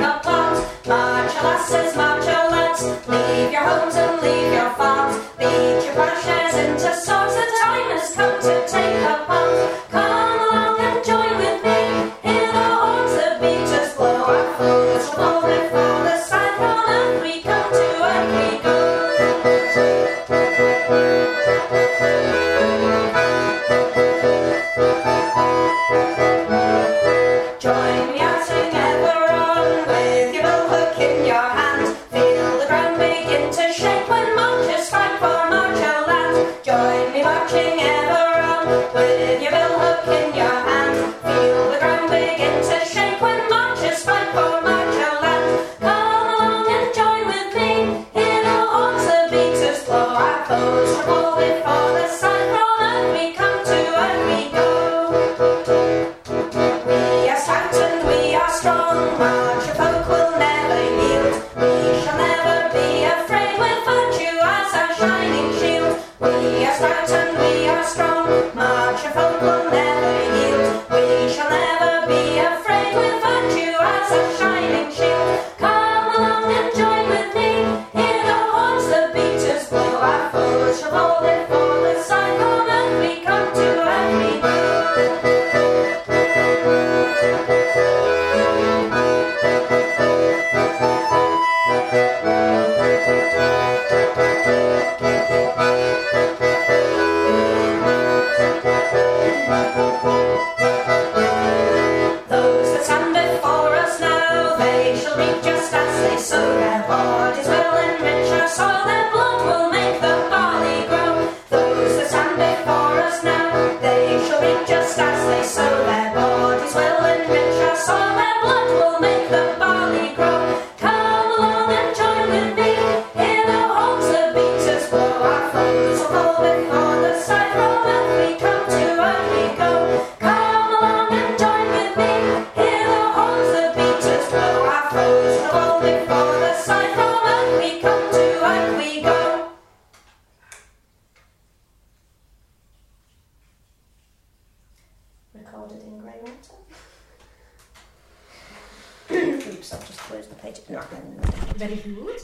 up arms. March, lasses, march, lads. Leave your homes and leave your farms. Beat your plowshares into swords. The time has come to take up arms. Come along and join with me. Hear the horns, the beaters blow. Our foes will fall before the sun. From earth we come, to earth we go. Join me out together on with your billhook in your hand. Feel the ground begin to shake when marchers strike for marcher land. Join me marching ever on with your billhook in your hand. Feel the ground begin to shake when marchers strike for marcher land. Come along and join with me. Hear the horns, the beaters blow. Our foes will fall before the sun. From earth we come, to earth we go. We are stout and we are strong. Marcher folk will never yield. We shall never be afraid, with virtue as our shining shield. We are stout and we are strong. Marcher folk will never yield. We shall never be afraid, with virtue as our shining shield. Come along and join with me. Hear the horns, the beaters blow. Our foes shall fall before the sun. From earth we come, to earth we go. Those that stand before us now, they shall reap just as they sow. Their bodies will enrich our soil, their blood will make the barley grow. Those that stand before us now, they shall reap just as they sow. Their bodies will enrich our soil, their blood will make the barley grow. Come along and join with me. Hear the horns, the beaters blow. Our foes will fall before the sun. From earth we come, to earth we go. Come along and join with me. Hear the horns, the beaters blow. Our foes will fall before the sun. From earth we come, to earth we go. Recorded in grey matter. Oops, I've just closed the page. No, Very good.